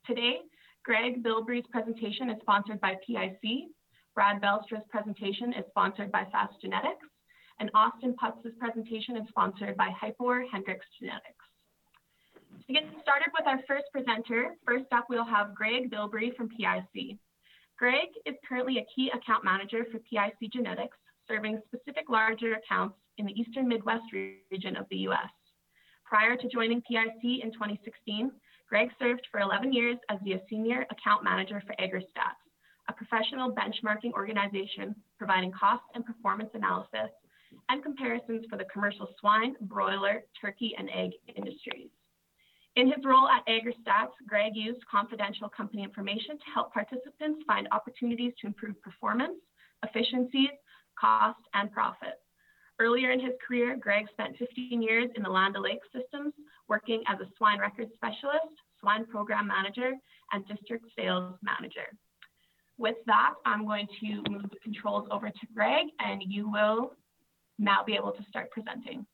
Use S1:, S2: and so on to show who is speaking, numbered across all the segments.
S1: Today, Greg Bilbrey's presentation is sponsored by PIC, Brad Belstra's presentation is sponsored by Fast Genetics, and Austin Putz's presentation is sponsored by Hypor Hendrix Genetics. To get started with our first presenter, first up we'll have Greg Bilbrey from PIC. Greg is currently a key account manager for PIC Genetics, serving specific larger accounts in the Eastern Midwest region of the US. Prior to joining PIC in 2016, Greg served for 11 years as the senior account manager for AgriStats, a professional benchmarking organization providing cost and performance analysis and comparisons for the commercial swine, broiler, turkey, and egg industries. In his role at AgriStats, Greg used confidential company information to help participants find opportunities to improve performance, efficiencies, cost, and profit. Earlier in his career, Greg spent 15 years in the Land O'Lakes systems, working as a swine records specialist, swine program manager, and district sales manager. With that, I'm going to move the controls over to Greg, and you will now be able to start presenting.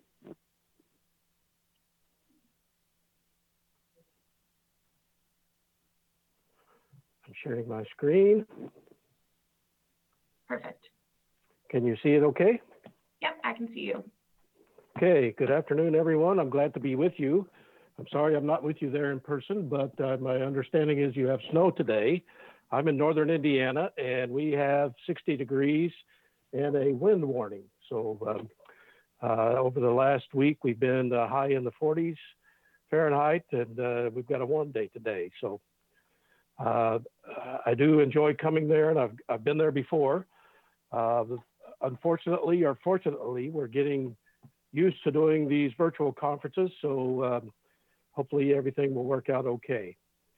S2: I'm sharing my screen.
S1: Perfect.
S2: Can you see it okay?
S1: Yep, I can see you.
S2: Okay, good afternoon, everyone. I'm glad to be with you. I'm sorry I'm not with you there in person, but my understanding is you have snow today. I'm in northern Indiana, and we have 60 degrees and a wind warning. So over the last week, we've been high in the 40s Fahrenheit, and we've got a warm day today. So I do enjoy coming there, and I've been there before. Unfortunately or fortunately, we're getting used to doing these virtual conferences, so hopefully everything will work out okay.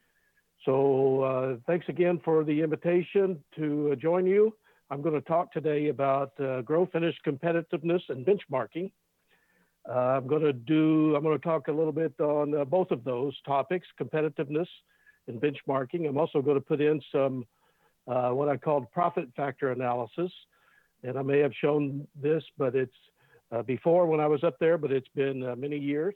S2: So thanks again for the invitation to join you. I'm going to talk today about grow finish competitiveness and benchmarking. I'm going to talk a little bit on both of those topics, competitiveness and benchmarking. I'm also going to put in some what I called profit factor analysis. And I may have shown this, but it's before when I was up there, but it's been many years.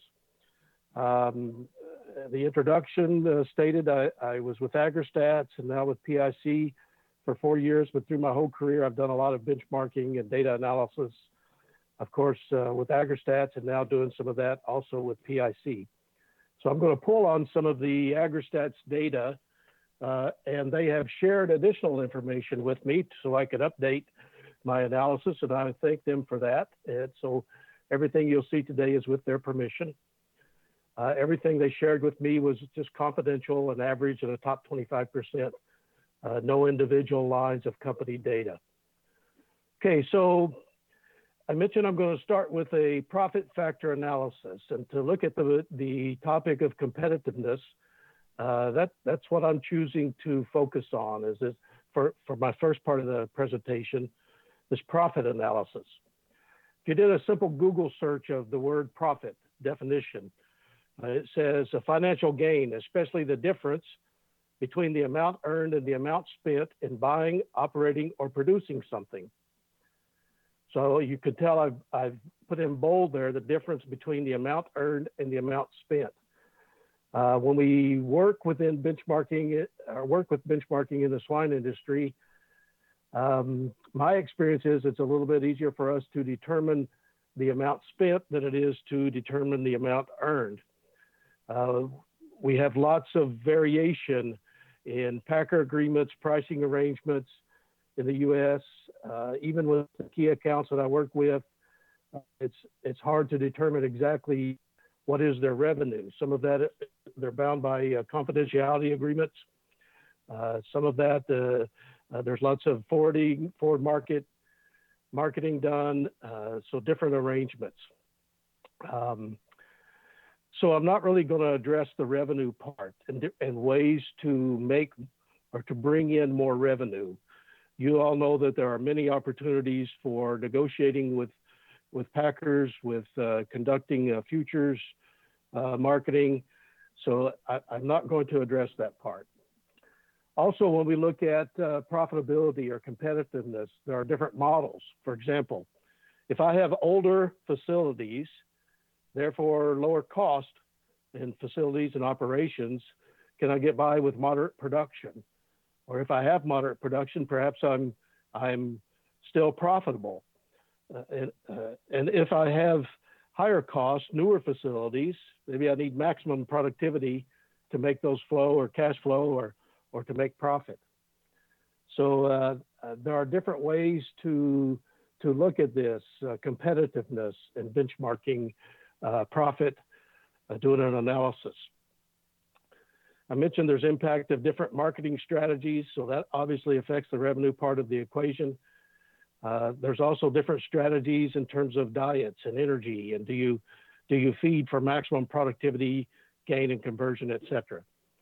S2: The introduction stated I was with AgriStats and now with PIC for 4 years, but through my whole career, I've done a lot of benchmarking and data analysis, of course, with AgriStats, and now doing some of that also with PIC. So I'm going to pull on some of the AgriStats data, and they have shared additional information with me so I could update my analysis, and I thank them for that. And so everything you'll see today is with their permission. Everything they shared with me was just confidential and average in the top 25%, no individual lines of company data. Okay, so I mentioned I'm going to start with a profit factor analysis, and to look at the topic of competitiveness, that's what I'm choosing to focus on is this, for my first part of the presentation, this profit analysis. If you did a simple Google search of the word profit definition, it says a financial gain, especially the difference between the amount earned and the amount spent in buying, operating, or producing something. So you could tell I've put in bold there the difference between the amount earned and the amount spent. When we work within benchmarking, or work with benchmarking in the swine industry, my experience is it's a little bit easier for us to determine the amount spent than it is to determine the amount earned. We have lots of variation in packer agreements, pricing arrangements in the US, even with the key accounts that I work with, it's hard to determine exactly what is their revenue. Some of that, they're bound by confidentiality agreements. Some of that, there's lots of forward marketing done, so different arrangements. So I'm not really going to address the revenue part and ways to make or to bring in more revenue. You all know that there are many opportunities for negotiating with packers, with conducting futures marketing. So I'm not going to address that part. Also, when we look at profitability or competitiveness, there are different models. For example, if I have older facilities, therefore lower cost in facilities and operations, can I get by with moderate production? Or if I have moderate production, perhaps I'm still profitable. And if I have higher costs, newer facilities, maybe I need maximum productivity to make those flow or cash flow or to make profit. So there are different ways to look at this competitiveness and benchmarking profit, doing an analysis. I mentioned there's impact of different marketing strategies, so that obviously affects the revenue part of the equation. There's also different strategies in terms of diets and energy, and do you feed for maximum productivity gain and conversion, et cetera.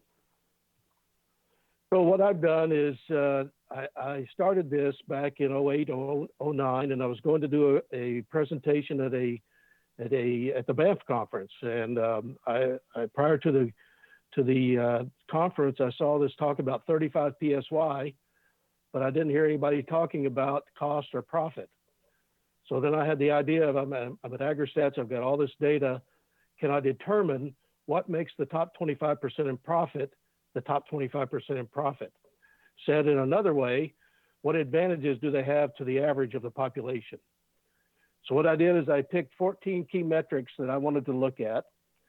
S2: So what I've done is I started this back in 08, 09, and I was going to do a presentation at the Banff conference. And I prior to the conference, I saw this talk about 35 PSY, but I didn't hear anybody talking about cost or profit. So then I had the idea of I'm at AgriStats, I've got all this data. Can I determine what makes the top 25% in profit the top 25% in profit? Said in another way, what advantages do they have to the average of the population? So what I did is I picked 14 key metrics that I wanted to look at,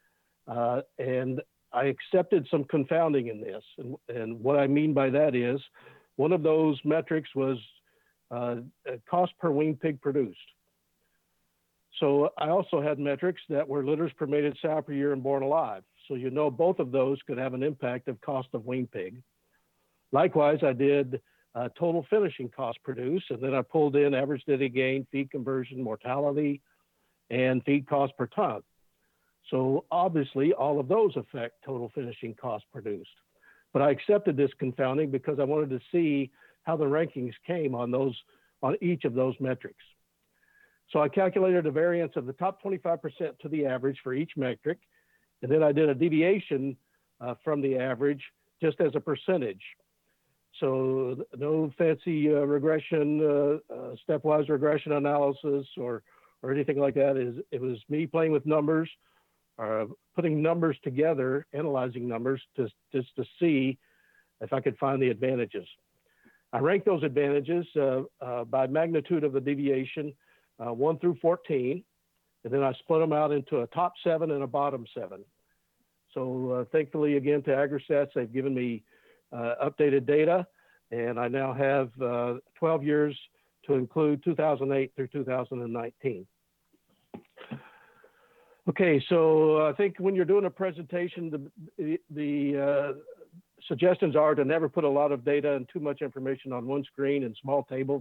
S2: and I accepted some confounding in this. And what I mean by that is, one of those metrics was cost per weaned pig produced. So I also had metrics that were litters per mated sow per year and born alive. So you know both of those could have an impact of cost of weaned pig. Likewise, I did total finishing cost produced, and then I pulled in average daily gain, feed conversion, mortality, and feed cost per ton. So obviously, all of those affect total finishing cost produced. But I accepted this confounding because I wanted to see how the rankings came on each of those metrics. So I calculated a variance of the top 25% to the average for each metric, and then I did a deviation from the average just as a percentage. So no fancy regression, stepwise regression analysis or anything like that. It was me playing with numbers, putting numbers together, analyzing numbers just to see if I could find the advantages. I ranked those advantages by magnitude of the deviation, 1 through 14, and then I split them out into a top 7 and a bottom 7. So thankfully, again, to AgriStats, they've given me updated data, and I now have 12 years to include 2008 through 2019. Okay, so I think when you're doing a presentation, the suggestions are to never put a lot of data and too much information on one screen in small tables.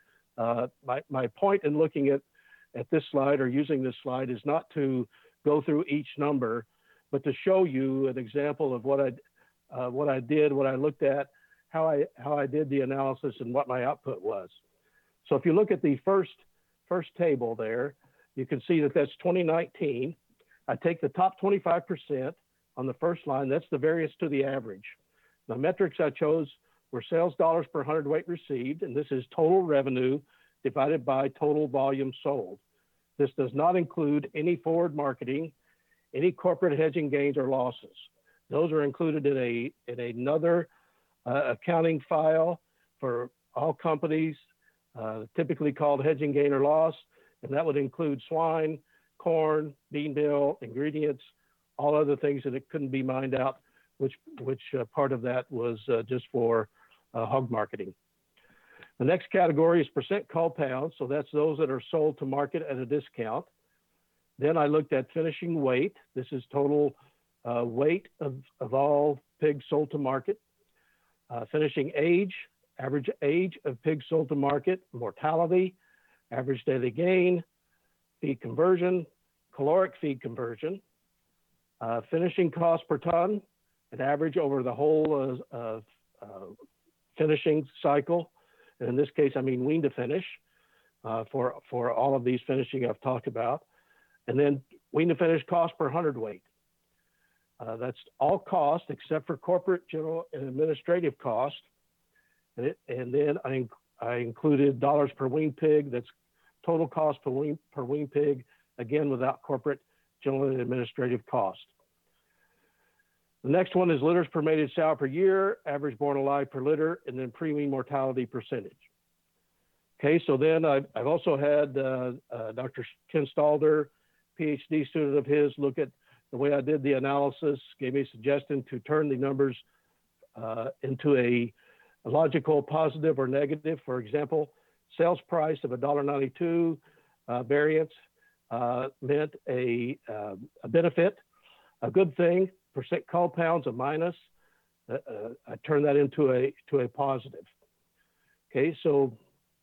S2: My point in looking at this slide or using this slide is not to go through each number, but to show you an example of what I did, what I looked at, how I did the analysis, and what my output was. So if you look at the first table there, you can see that that's 2019. I take the top 25% on the first line. That's the variance to the average. The metrics I chose were sales dollars per hundredweight received, and this is total revenue divided by total volume sold. This does not include any forward marketing, any corporate hedging gains or losses. Those are included in another accounting file for all companies, typically called hedging gain or loss, and that would include swine, corn, bean meal, ingredients, all other things that it couldn't be mined out, which part of that was just for hog marketing. The next category is percent cull pounds, so that's those that are sold to market at a discount. Then I looked at finishing weight. This is total weight of all pigs sold to market. Finishing age, average age of pigs sold to market, mortality, average daily gain, feed conversion, caloric feed conversion, finishing cost per ton, an average over the whole finishing cycle. And in this case, I mean wean to finish for all of these finishing I've talked about. And then wean to finish cost per hundredweight. That's all cost except for corporate, general, and administrative cost. And then I included dollars per weaned pig. That's total cost per weaned pig, again, without corporate, general, and administrative cost. The next one is litters per mated sow per year, average born alive per litter, and then pre-wean mortality percentage. Okay, so then I've also had Dr. Ken Stalder, PhD student of his, look at the way I did the analysis, gave me a suggestion to turn the numbers into a logical positive or negative. For example, sales price of $1.92 variance meant a benefit, a good thing. Percent cull pounds, a minus. I turn that into a positive. Okay, so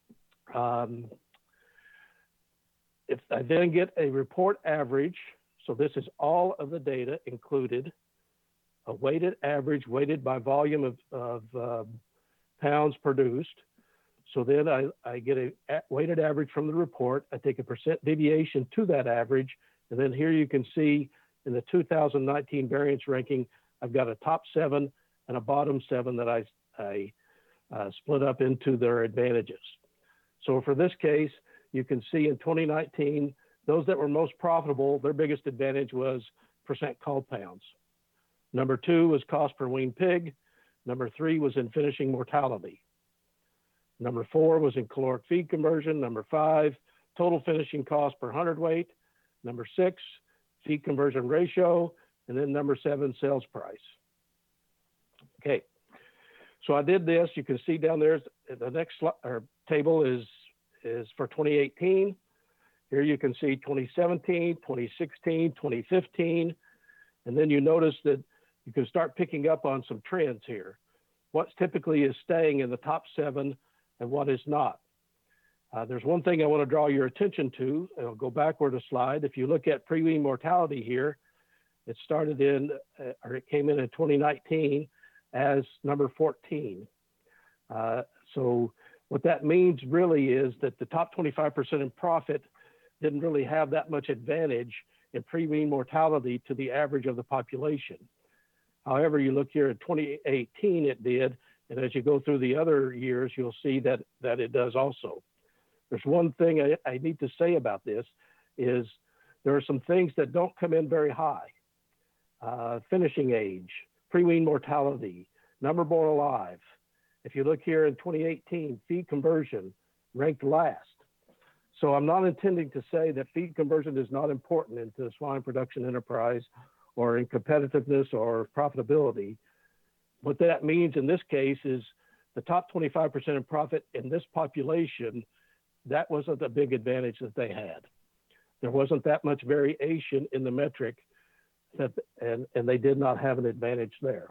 S2: if I then get a report average, so this is all of the data included, a weighted average weighted by volume of pounds produced. So then I get a weighted average from the report. I take a percent deviation to that average. And then here you can see in the 2019 variance ranking, I've got a top 7 and a bottom 7 that I split up into their advantages. So for this case, you can see in 2019, those that were most profitable, their biggest advantage was percent cull pounds. Number 2 was cost per weaned pig. Number 3 was in finishing mortality. Number 4 was in caloric feed conversion. Number 5, total finishing cost per hundredweight. Number 6, feed conversion ratio. And then number 7, sales price. Okay, so I did this. You can see down there, the next table is for 2018. Here you can see 2017, 2016, 2015. And then you notice that you can start picking up on some trends here. What's typically is staying in the top 7 and what is not. There's one thing I want to draw your attention to, and I'll go backward a slide. If you look at pre-wean mortality here, it started in, or it came in 2019 as number 14. So what that means really is that the top 25% in profit didn't really have that much advantage in pre-wean mortality to the average of the population. However, you look here at 2018, it did, and as you go through the other years, you'll see that it does also. There's one thing I need to say about this is there are some things that don't come in very high. Finishing age, pre-wean mortality, number born alive. If you look here in 2018, feed conversion ranked last. So I'm not intending to say that feed conversion is not important into the swine production enterprise or in competitiveness or profitability. What that means in this case is the top 25% in profit in this population, that wasn't a big advantage that they had. There wasn't that much variation in the metric and they did not have an advantage there.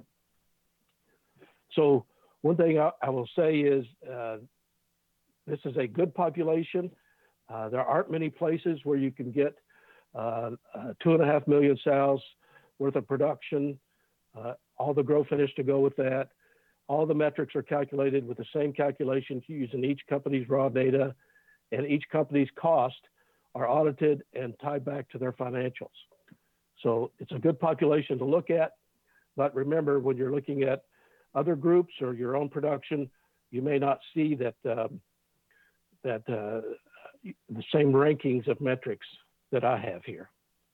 S2: So one thing I will say is this is a good population. There aren't many places where you can get 2.5 million sows worth of production, all the grow finish to go with that. All the metrics are calculated with the same calculations used in each company's raw data, and each company's cost are audited and tied back to their financials. So it's a good population to look at, but remember when you're looking at other groups or your own production, you may not see that the same rankings of metrics that I have here.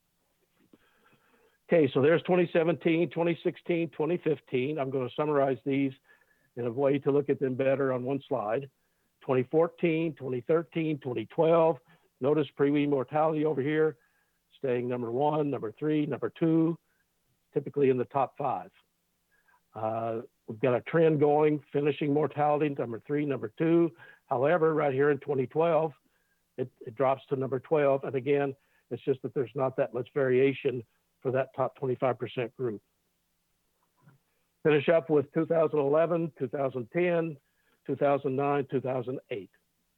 S2: Okay, so there's 2017, 2016, 2015. I'm going to summarize these in a way to look at them better on one slide. 2014, 2013, 2012. Notice pre-wean mortality over here, staying number 1, number 3, number 2, typically in the top 5. We've got a trend going, finishing mortality, number 3, number 2. However, right here in 2012, it drops to number 12. And again, it's just that there's not that much variation for that top 25% group. Finish up with 2011, 2010, 2009, 2008.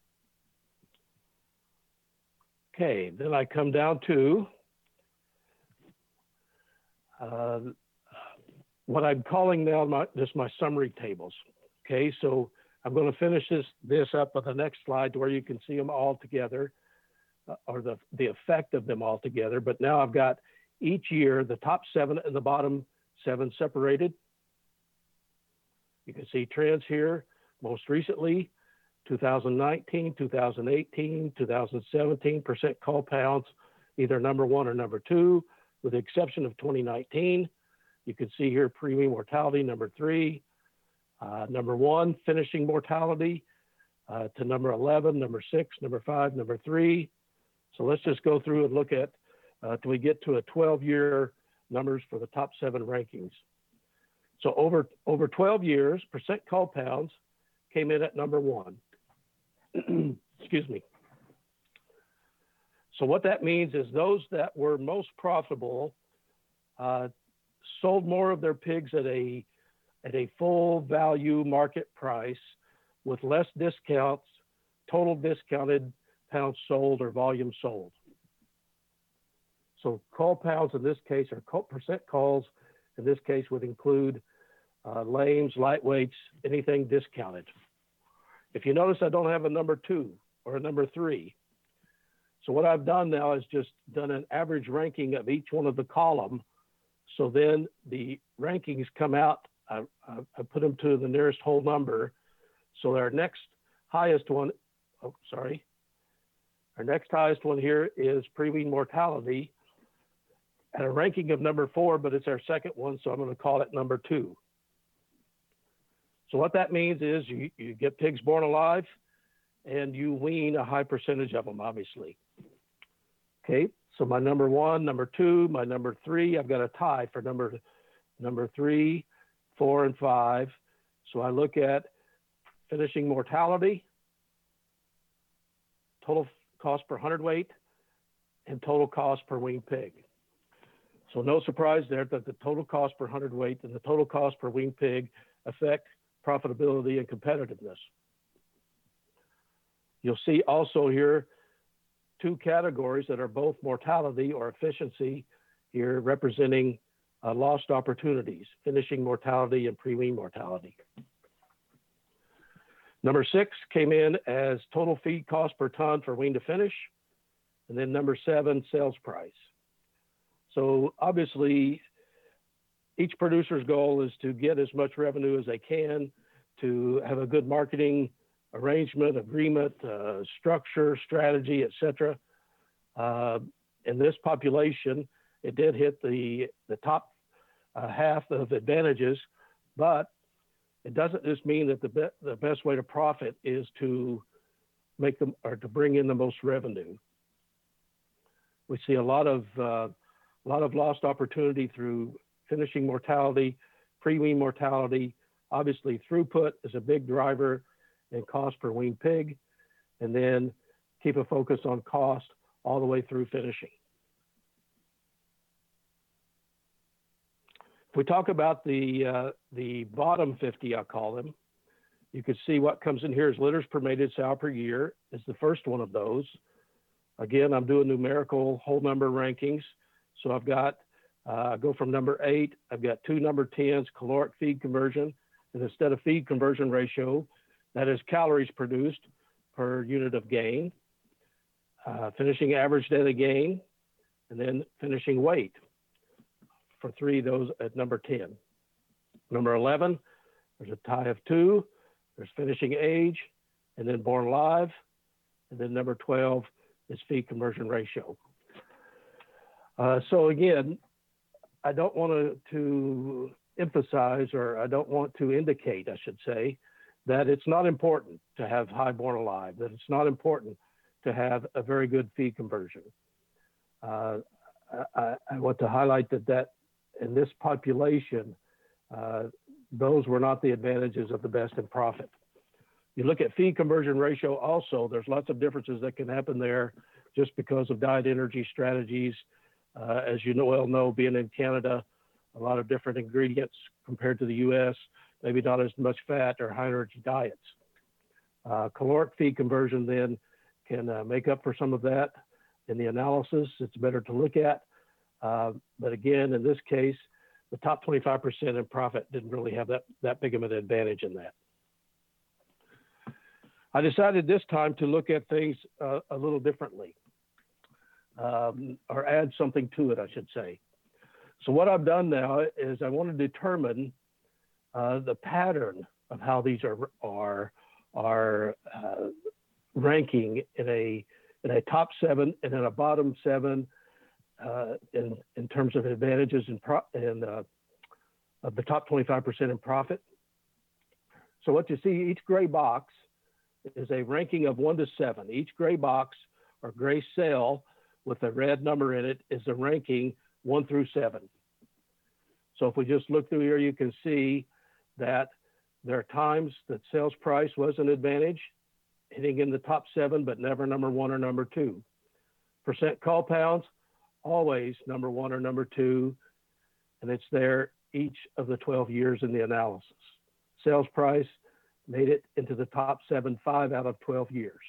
S2: Okay, then I come down to what I'm calling now just my summary tables. Okay, so I'm going to finish this up on the next slide to where you can see them all together, or the effect of them all together. But now I've got each year, the top 7 and the bottom 7 separated. You can see trends here. Most recently, 2019, 2018, 2017, percent cull pounds, either number 1 or number 2, with the exception of 2019. You can see here pre-wean mortality, number 3, number 1, finishing mortality, to number 11, number 6, number 5, number 3. So let's just go through and look at till we get to a 12-year numbers for the top 7 rankings. So over 12 years, percent cull pounds came in at number 1. Excuse me. So what that means is those that were most profitable sold more of their pigs at a full value market price with less discounts, total discounted pounds sold or volume sold. So cull pounds in this case, or percent culls in this case, would include lames, lightweights, anything discounted. If you notice, I don't have a number 2 or a number 3. So what I've done now is just done an average ranking of each one of the column. So then the rankings come out, I put them to the nearest whole number. So our next highest one, our next highest one here is pre-wean mortality at a ranking of number 4, but it's our second one, so I'm going to call it number 2. So what that means is you get pigs born alive and you wean a high percentage of them, obviously. Okay, so my number 1, number 2, my number 3, I've got a tie for number 3, 4, and 5. So I look at finishing mortality, total cost per hundredweight, and total cost per weaned pig. So no surprise there that the total cost per hundredweight and the total cost per weaned pig affect profitability and competitiveness. You'll see also here 2 categories that are both mortality or efficiency here representing lost opportunities, finishing mortality and pre-wean mortality. Number 6 came in as total feed cost per ton for wean to finish, and then number 7, sales price. So obviously, each producer's goal is to get as much revenue as they can, to have a good marketing arrangement, agreement, structure, strategy, etc. In this population, it did hit the top half of advantages, but it doesn't just mean that the best way to profit is to make them or to bring in the most revenue. We see a lot of lost opportunity through finishing mortality, pre-wean mortality. Obviously, throughput is a big driver in cost per weaned pig, and then keep a focus on cost all the way through finishing. If we talk about the bottom 50, I'll call them, you can see what comes in here is litters per mated sow per year is the first one of those. Again, I'm doing numerical whole number rankings. So I've got, go from number 8, I've got 2 number 10s, caloric feed conversion, and instead of feed conversion ratio, that is calories produced per unit of gain, finishing average daily gain, and then finishing weight for 3 of those at number 10. Number 11, there's a tie of 2, there's finishing age, and then born alive, and then number 12 is feed conversion ratio. So again, I don't want to emphasize, or I don't want to indicate, I should say, that it's not important to have high born alive, that it's not important to have a very good feed conversion. I want to highlight that in this population, those were not the advantages of the best in profit. You look at feed conversion ratio also, there's lots of differences that can happen there just because of diet energy strategies. As you well know, being in Canada, a lot of different ingredients compared to the US, maybe not as much fat or high energy diets. Caloric feed conversion then can make up for some of that in the analysis. It's better to look at. But again, in this case, the top 25% in profit didn't really have that big of an advantage in that. I decided this time to look at things a little differently, or add something to it, I should say. So what I've done now is I want to determine the pattern of how these are ranking in a top 7 and in a bottom 7 in terms of advantages and of the top 25% in profit. So what you see, each gray box is a ranking of 1 to 7. Each gray box or gray cell with a red number in it is a ranking 1 through 7. So if we just look through here, you can see that there are times that sales price was an advantage, hitting in the top 7, but never number 1 or number 2. Percent call pounds, always number 1 or number 2, and it's there each of the 12 years in the analysis. Sales price made it into the top 7, 5 out of 12 years.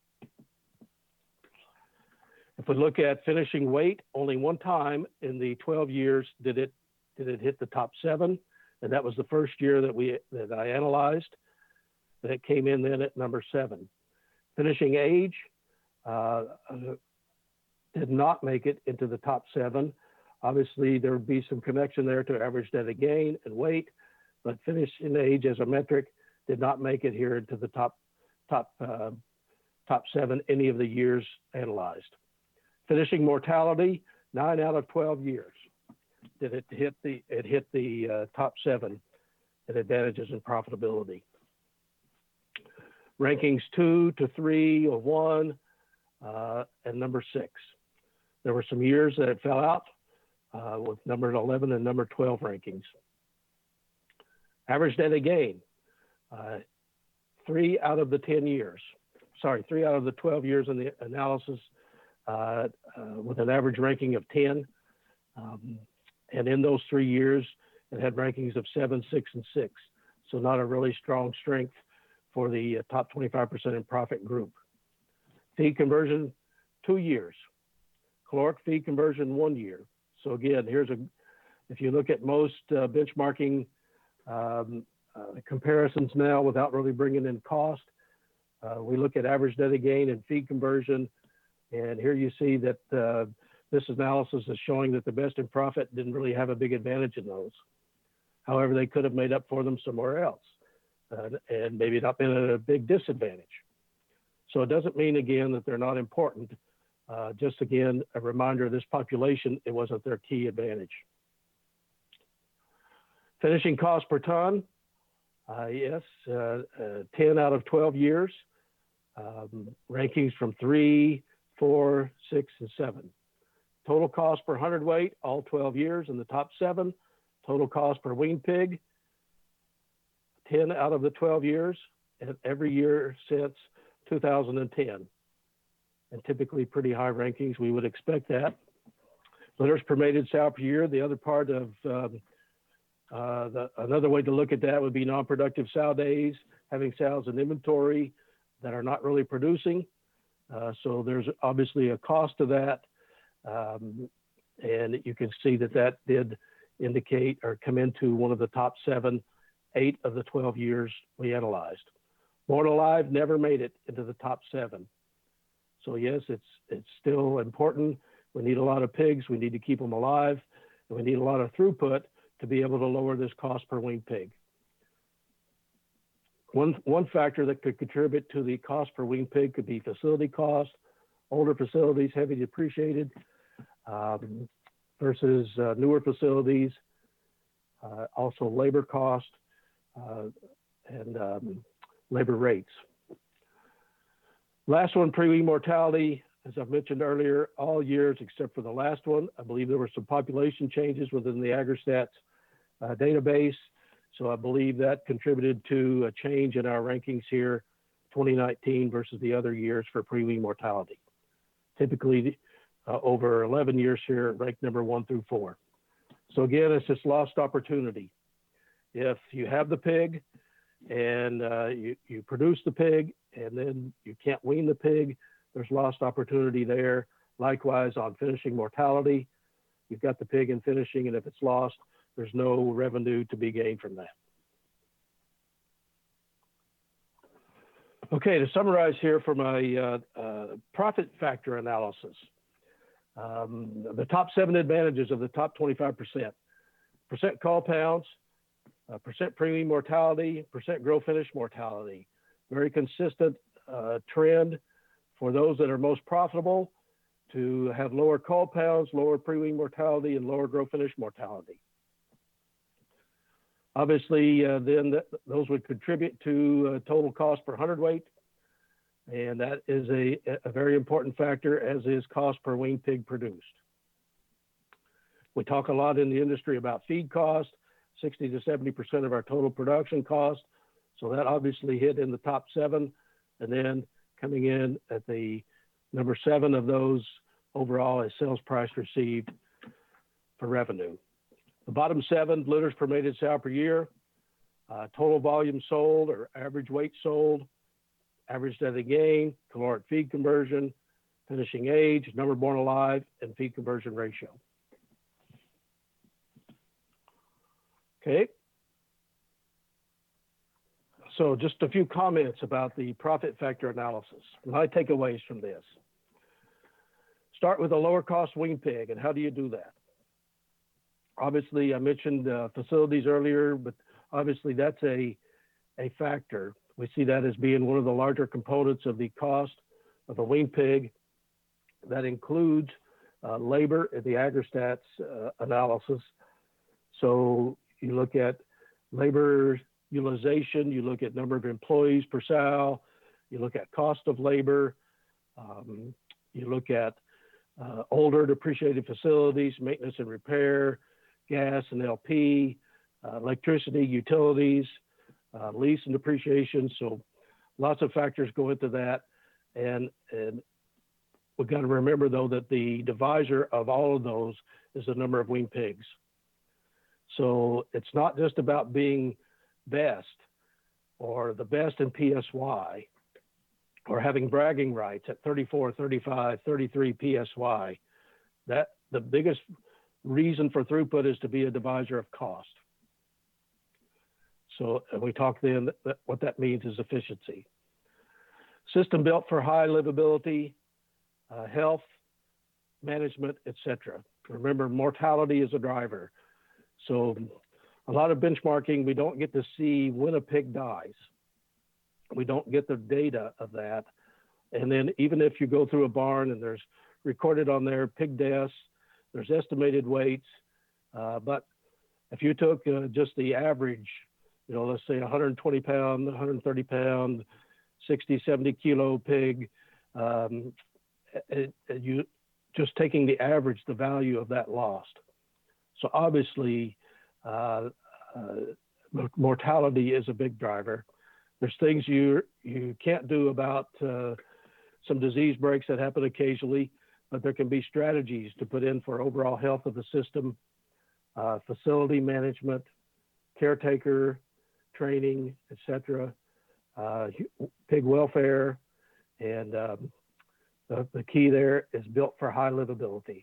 S2: If we look at finishing weight, only one time in the 12 years did it hit the top 7, and that was the first year that I analyzed. That it came in then at number 7. Finishing age did not make it into the top 7. Obviously, there would be some connection there to average daily gain and weight, but finishing age as a metric did not make it here into the top 7 any of the years analyzed. Finishing mortality, 9 out of 12 years did it hit the top 7 in advantages and profitability. Rankings 2 to 3 or 1 and number 6. There were some years that it fell out with number 11 and number 12 rankings. Average daily gain, 3 out of the 10 years. Sorry, 3 out of the 12 years in the analysis with an average ranking of 10. And in those 3 years, it had rankings of 7, 6, and 6. So not a really strong strength for the top 25% in profit group. Feed conversion, 2 years. Caloric feed conversion, 1 year. So again, if you look at most benchmarking comparisons now without really bringing in cost, we look at average daily gain and feed conversion. And here you see that this analysis is showing that the best in profit didn't really have a big advantage in those. However, they could have made up for them somewhere else and maybe not been at a big disadvantage. So it doesn't mean, again, that they're not important. Just again, a reminder of this population, it wasn't their key advantage. Finishing cost per ton, yes, 10 out of 12 years. Rankings from 3, 4, 6, and 7. Total cost per hundredweight, all 12 years in the top 7. Total cost per weaned pig, 10 out of the 12 years, and every year since 2010. And typically pretty high rankings, we would expect that. Litters per mated sow per year, the other part of another way to look at that would be non-productive sow days, having sows in inventory that are not really producing. So there's obviously a cost to that. And you can see that did indicate or come into one of the top 7, 8 of the 12 years we analyzed. Born alive never made it into the top 7. So yes, it's still important. We need a lot of pigs. We need to keep them alive. And we need a lot of throughput to be able to lower this cost per weaned pig. One factor that could contribute to the cost per weaned pig could be facility cost, older facilities, heavy depreciated, versus newer facilities, also labor cost and labor rates. Last one, pre-wean mortality, as I've mentioned earlier, all years except for the last one. I believe there were some population changes within the AgriStats database. So I believe that contributed to a change in our rankings here, 2019 versus the other years for pre-wean mortality. Typically over 11 years here, ranked number 1 through 4. So again, it's just lost opportunity. If you have the pig and you produce the pig and then you can't wean the pig, there's lost opportunity there. Likewise on finishing mortality, you've got the pig in finishing, and if it's lost, there's no revenue to be gained from that. Okay, to summarize here for my profit factor analysis, the top 7 advantages of the top 25%. Percent call pounds, percent pre-wean mortality, percent grow finish mortality. Very consistent trend for those that are most profitable to have lower call pounds, lower pre-wean mortality, and lower grow finish mortality. Obviously, then those would contribute to total cost per hundredweight, and that is a very important factor, as is cost per weaned pig produced. We talk a lot in the industry about feed cost, 60 to 70% of our total production cost. So that obviously hit in the top 7, and then coming in at the number 7 of those overall is sales price received for revenue. The bottom 7, litters per mated sow per year, total volume sold or average weight sold, average daily gain, caloric feed conversion, finishing age, number born alive, and feed conversion ratio. Okay. So just a few comments about the profit factor analysis. My takeaways from this. Start with a lower cost weaned pig, and how do you do that? Obviously, I mentioned facilities earlier, but obviously that's a factor. We see that as being one of the larger components of the cost of a weaned pig. That includes labor in the AgriStats analysis. So you look at labor utilization, you look at number of employees per sow, you look at cost of labor, you look at older depreciated facilities, maintenance and repair, gas and LP, electricity, utilities, lease and depreciation. So lots of factors go into that. And we've got to remember, though, that the divisor of all of those is the number of weaned pigs. So it's not just about being best or the best in PSY or having bragging rights at 34, 35, 33 PSY. That the biggest reason for throughput is to be a divisor of cost. So we talk then that what that means is efficiency. System built for high livability, health, management, etc. Remember, mortality is a driver. So a lot of benchmarking, we don't get to see when a pig dies. We don't get the data of that. And then even if you go through a barn and there's recorded on there pig deaths, there's estimated weights. But if you took just the average, let's say 120 pound, 130 pound, 60, 70 kilo pig, you just taking the average, the value of that lost. So obviously, mortality is a big driver. There's things you can't do about some disease breaks that happen occasionally, but there can be strategies to put in for overall health of the system, facility management, caretaker, training, etc., pig welfare, and the key there is built for high livability.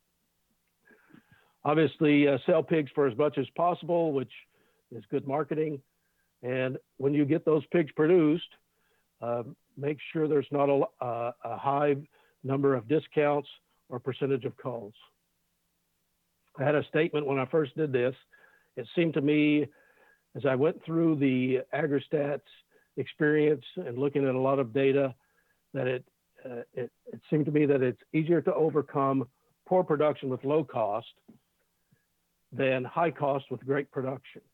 S2: Obviously, sell pigs for as much as possible, which is good marketing. And when you get those pigs produced, make sure there's not a high number of discounts or percentage of culls. I had a statement when I first did this. It seemed to me, as I went through the AgriStats experience and looking at a lot of data, that it seemed to me that it's easier to overcome poor production with low cost than high cost with great production.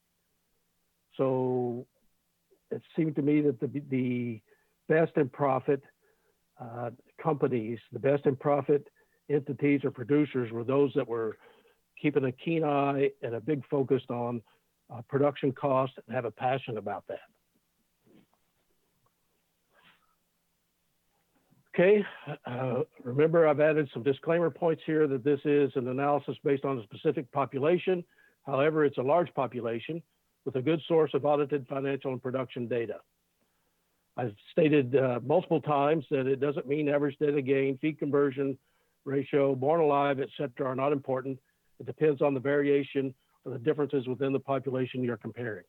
S2: So it seemed to me that the best in profit companies, the best in profit entities or producers were those that were keeping a keen eye and a big focus on production cost and have a passion about that. Okay, remember I've added some disclaimer points here that this is an analysis based on a specific population. However, it's a large population with a good source of audited financial and production data. I've stated multiple times that it doesn't mean average daily gain, feed conversion ratio, born alive, et cetera, are not important. It depends on the variation or the differences within the population you're comparing.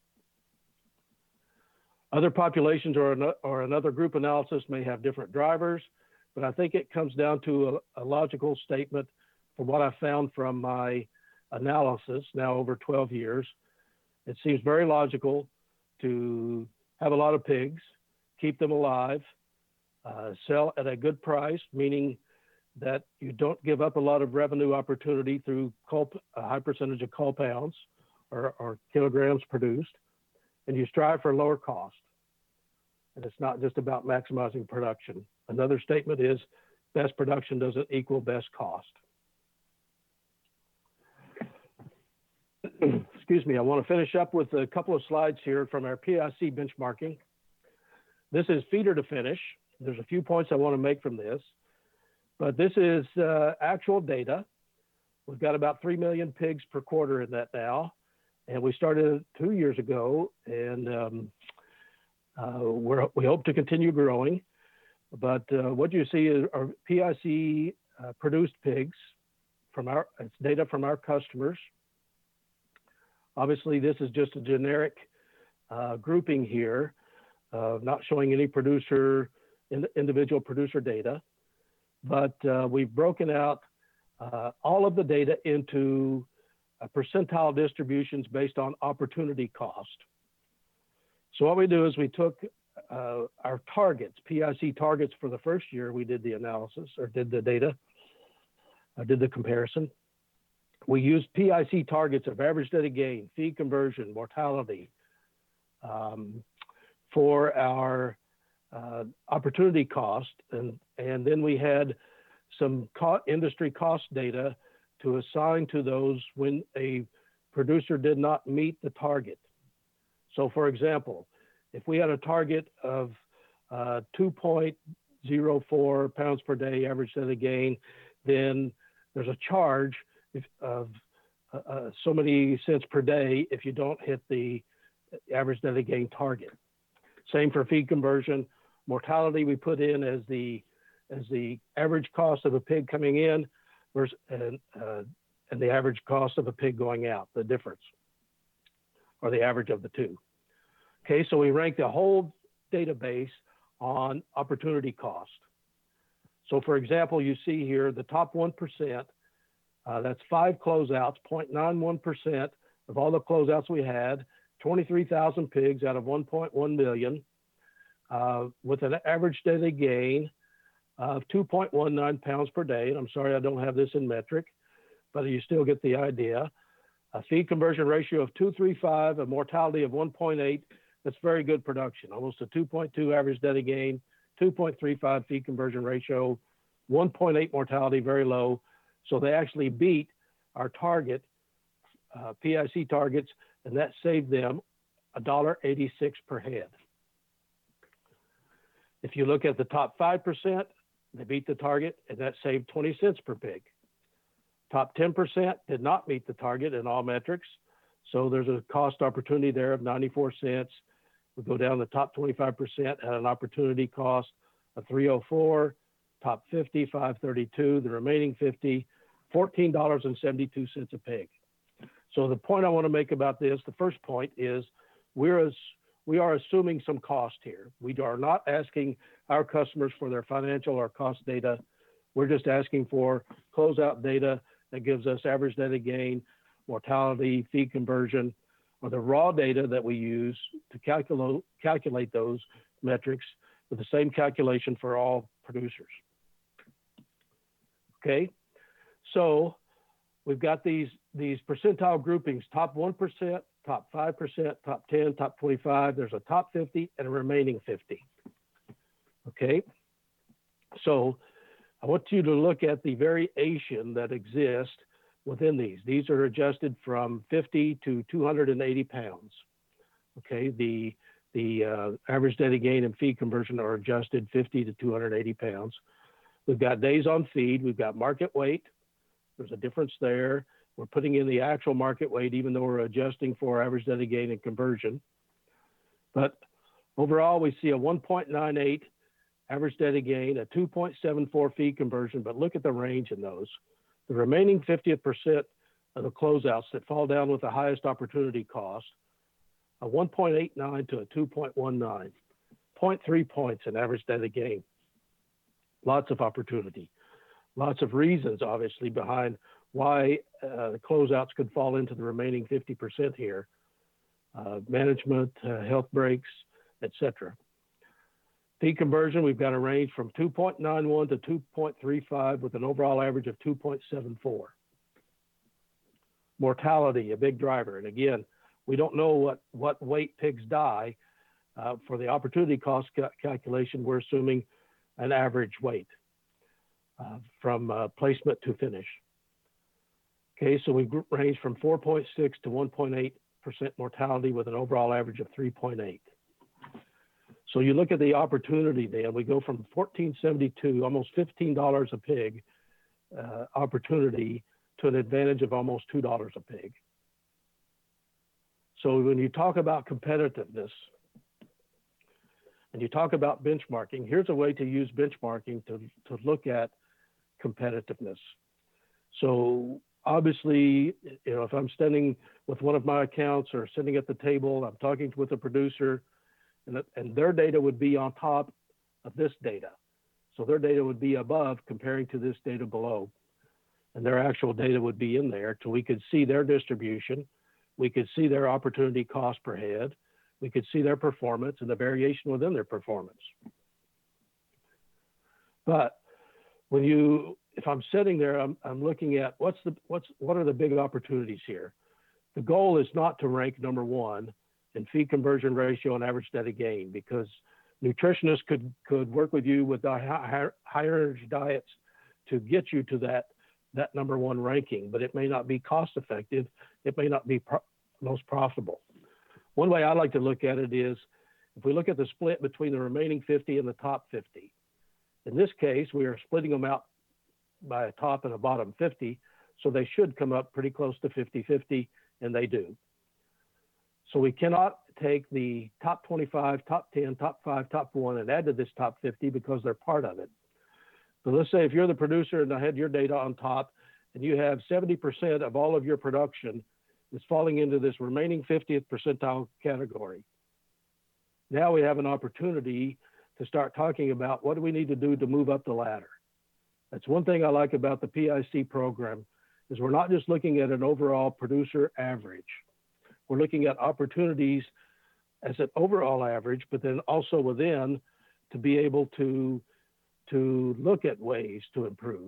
S2: Other populations or another group analysis may have different drivers, but I think it comes down to a logical statement from what I found from my analysis now over 12 years. It seems very logical to have a lot of pigs, keep them alive, sell at a good price, meaning that you don't give up a lot of revenue opportunity through a high percentage of cull pounds or kilograms produced, and you strive for lower cost. And it's not just about maximizing production. Another statement is best production doesn't equal best cost. Excuse me, I want to finish up with a couple of slides here from our PIC benchmarking. This is feeder to finish. There's a few points I want to make from this, but this is actual data. We've got about 3 million pigs per quarter in that now, and we started 2 years ago, and we hope to continue growing. But what you see is our PIC produced pigs from it's data from our customers. Obviously, this is just a generic grouping here, not showing any individual producer data, but we've broken out all of the data into percentile distributions based on opportunity cost. So what we do is we took our targets, PIC targets for the first year we did the analysis or did the data, did the comparison. We used PIC targets of average daily gain, feed conversion, mortality for our opportunity cost. And then we had some industry cost data to assign to those when a producer did not meet the target. So for example, if we had a target of 2.04 pounds per day average daily gain, then there's a charge of so many cents per day if you don't hit the average daily gain target. Same for feed conversion. Mortality we put in as the average cost of a pig coming in versus and the average cost of a pig going out, the difference, or the average of the two. Okay, so we rank the whole database on opportunity cost. So for example, you see here the top 1%, that's 5 closeouts, 0.91% of all the closeouts we had, 23,000 pigs out of 1.1 million, with an average daily gain of 2.19 pounds per day. And I'm sorry, I don't have this in metric, but you still get the idea. A feed conversion ratio of 235, a mortality of 1.8. That's very good production, almost a 2.2 average daily gain, 2.35 feed conversion ratio, 1.8 mortality, very low. So they actually beat our target, PIC targets, and that saved them $1.86 per head. If you look at the top 5%, they beat the target, and that saved 20 cents per pig. Top 10% did not meet the target in all metrics, so there's a cost opportunity there of 94 cents. We go down the top 25%, had an opportunity cost of 304, top 50, 532, the remaining 50, $14.72 a pig. So the point I want to make about this, the first point is we are assuming some cost here. We are not asking our customers for their financial or cost data. We're just asking for closeout data that gives us average daily gain, mortality, feed conversion, or the raw data that we use to calculate those metrics with the same calculation for all producers. Okay, so we've got these percentile groupings, top 1%, top 5%, top 10, top 25. There's a top 50 and a remaining 50. Okay, so I want you to look at the variation that exists within these. These are adjusted from 50 to 280 pounds. Okay, the average daily gain and feed conversion are adjusted 50 to 280 pounds. We've got days on feed. We've got market weight. There's a difference there. We're putting in the actual market weight, even though we're adjusting for average daily gain and conversion. But overall, we see a 1.98 average daily gain, a 2.74 feed conversion, but look at the range in those. The remaining 50% of the closeouts that fall down with the highest opportunity cost, a 1.89 to a 2.19, 0.3 points in average daily gain. Lots of opportunity, lots of reasons, obviously, behind why the closeouts could fall into the remaining 50% here. Management, health breaks, etc. Feed conversion, we've got a range from 2.91 to 2.35 with an overall average of 2.74. Mortality, a big driver. And again, We don't know what weight pigs die. For the opportunity cost calculation, we're assuming an average weight from placement to finish. Okay, so we range from 4.6 to 1.8% mortality with an overall average of 3.8. So you look at the opportunity then, we go from $14.72, almost $15 a pig opportunity to an advantage of almost $2 a pig. So when you talk about competitiveness and you talk about benchmarking, here's a way to use benchmarking to look at competitiveness. So obviously, you know, if I'm standing with one of my accounts or sitting at the table, I'm talking with a producer, and their data would be on top of this data. So their data would be above comparing to this data below. And their actual data would be in there, so we could see their distribution. We could see their opportunity cost per head. We could see their performance and the variation within their performance. But if I'm sitting there, I'm looking at what are the big opportunities here? The goal is not to rank number one in feed conversion ratio and average steady gain, because nutritionists could work with you with higher energy diets to get you to that number one ranking, but it may not be cost effective. It may not be most profitable. One way I like to look at it is, if we look at the split between the remaining 50 and the top 50, in this case, we are splitting them out by a top and a bottom 50, so they should come up pretty close to 50-50, and they do. So we cannot take the top 25, top 10, top 5, top 1 and add to this top 50 because they're part of it. So let's say if you're the producer and I had your data on top and you have 70% of all of your production is falling into this remaining 50th percentile category. Now we have an opportunity to start talking about what do we need to do to move up the ladder. That's one thing I like about the PIC program, is we're not just looking at an overall producer average. We're looking at opportunities as an overall average, but then also within to be able to look at ways to improve.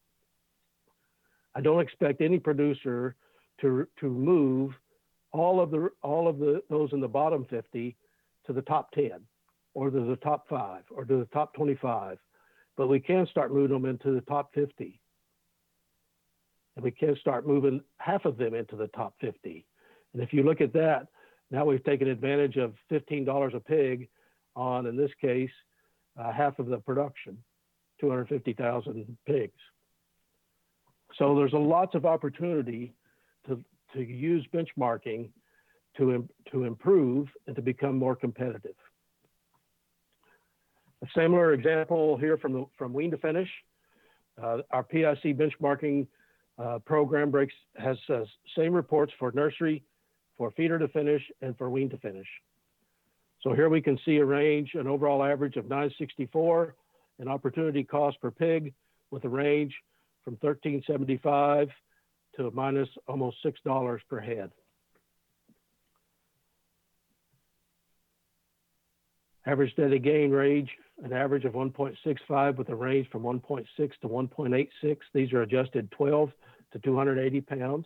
S2: I don't expect any producer to move all of those in the bottom 50 to the top 10 or to the top 5 or to the top 25, but we can start moving them into the top 50. And we can start moving half of them into the top 50. And if you look at that, now we've taken advantage of $15 a pig on, in this case, half of the production, 250,000 pigs. So there's lots of opportunity to use benchmarking to improve and to become more competitive. A similar example here from wean to finish. Our PIC benchmarking program has same reports for nursery, for feeder to finish, and for wean to finish. So here we can see a range, an overall average of $9.64, an opportunity cost per pig with a range from $13.75 to minus almost $6 per head. Average steady gain range, an average of 1.65 with a range from 1.6 to 1.86. These are adjusted 12 to 280 pounds.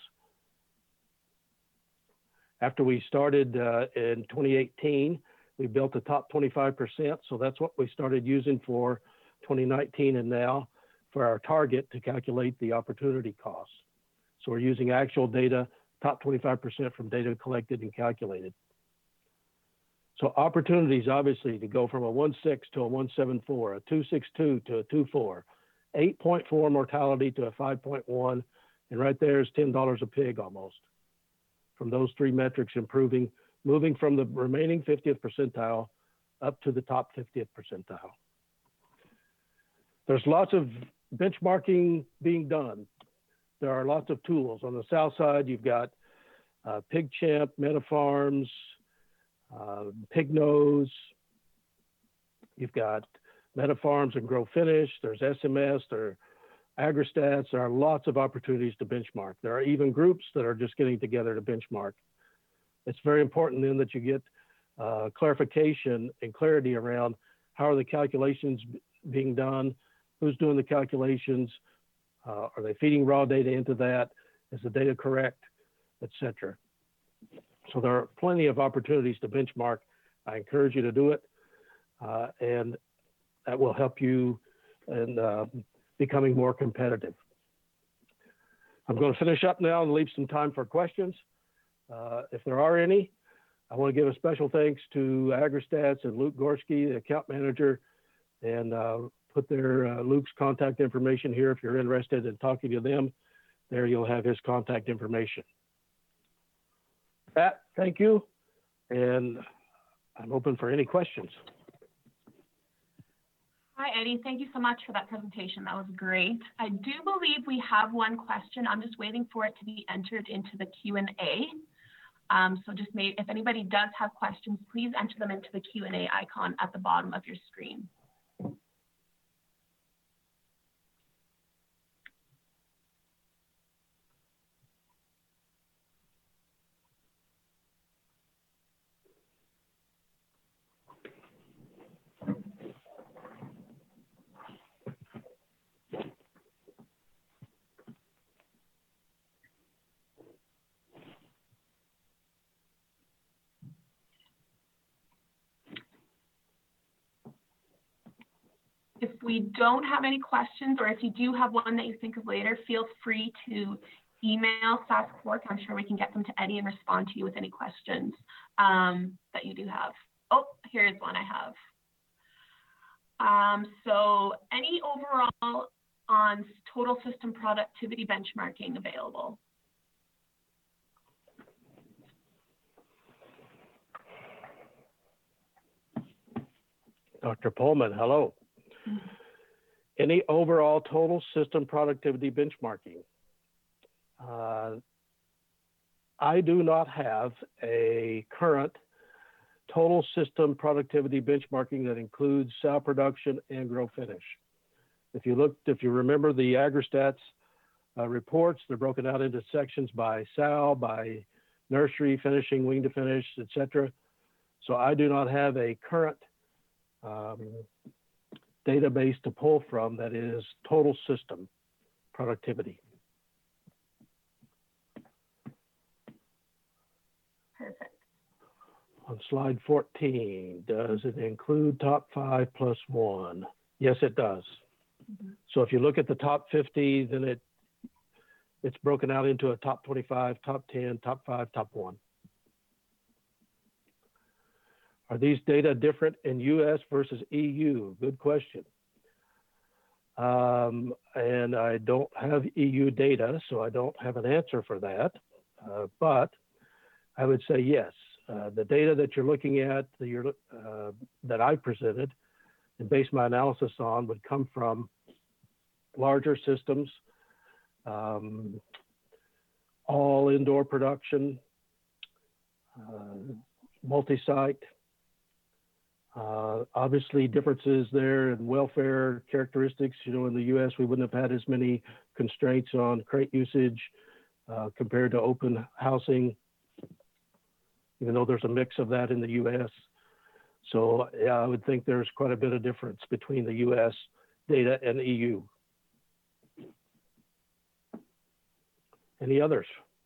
S2: After we started in 2018, we built the top 25%. So that's what we started using for 2019 and now for our target to calculate the opportunity costs. So we're using actual data, top 25% from data collected and calculated. So opportunities, obviously, to go from a 1.6 to a 1.74, a 2.62 to a 2.4, 8.4 mortality to a 5.1, and right there is $10 a pig almost. From those three metrics improving, moving from the remaining 50th percentile up to the top 50th percentile. There's lots of benchmarking being done. There are lots of tools. On the south side, you've got PigChamp, MetaFarms, PigNose. You've got MetaFarms and GrowFinish. There's SMS, there are AgriStats. There are lots of opportunities to benchmark. There are even groups that are just getting together to benchmark. It's very important then that you get clarification and clarity around how are the calculations being done, who's doing the calculations, are they feeding raw data into that, is the data correct, etc. So there are plenty of opportunities to benchmark. I encourage you to do it, and that will help you in becoming more competitive. I'm going to finish up now and leave some time for questions. If there are any, I want to give a special thanks to AgriStats and Luke Gorski, the account manager, and put Luke's contact information here if you're interested in talking to them. There you'll have his contact information. Pat, thank you, and I'm open for any questions.
S1: Hi, Eddie. Thank you so much for that presentation. That was great. I do believe we have one question. I'm just waiting for it to be entered into the Q&A. So just if anybody does have questions, please enter them into the Q&A icon at the bottom of your screen. If we don't have any questions, or if you do have one that you think of later, feel free to email SAS Quark. I'm sure we can get them to Eddie and respond to you with any questions that you do have. Oh, here's one I have. So any overall on total system productivity benchmarking available?
S2: Dr. Pullman, hello. Any overall total system productivity benchmarking? I do not have a current total system productivity benchmarking that includes sow production and grow finish. If you remember the AgriStats reports, they're broken out into sections by sow, by nursery, finishing, wean to finish, etc. So I do not have a current database to pull from that is total system productivity.
S1: Perfect.
S2: On slide 14, does it include top 5 plus 1? Yes, it does. Mm-hmm. So if you look at the top 50, then it's broken out into a top 25, top 10, top 5, top 1. Are these data different in US versus EU? Good question. And I don't have EU data, so I don't have an answer for that. But I would say yes. The data that you're looking at, that I presented and based my analysis on, would come from larger systems, all indoor production, multi-site. Obviously differences there in welfare characteristics. You know, in the US, we wouldn't have had as many constraints on crate usage compared to open housing, even though there's a mix of that in the US. So yeah, I would think there's quite a bit of difference between the US data and EU. Any others?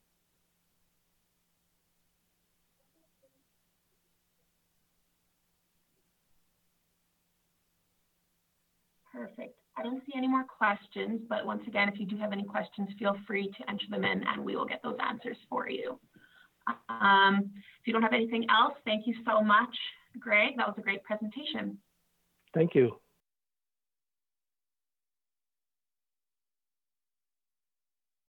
S1: Perfect. I don't see any more questions, but once again, if you do have any questions, feel free to enter them in and we will get those answers for you. If you don't have anything else, thank you so much, Greg. That was a great presentation.
S2: Thank you.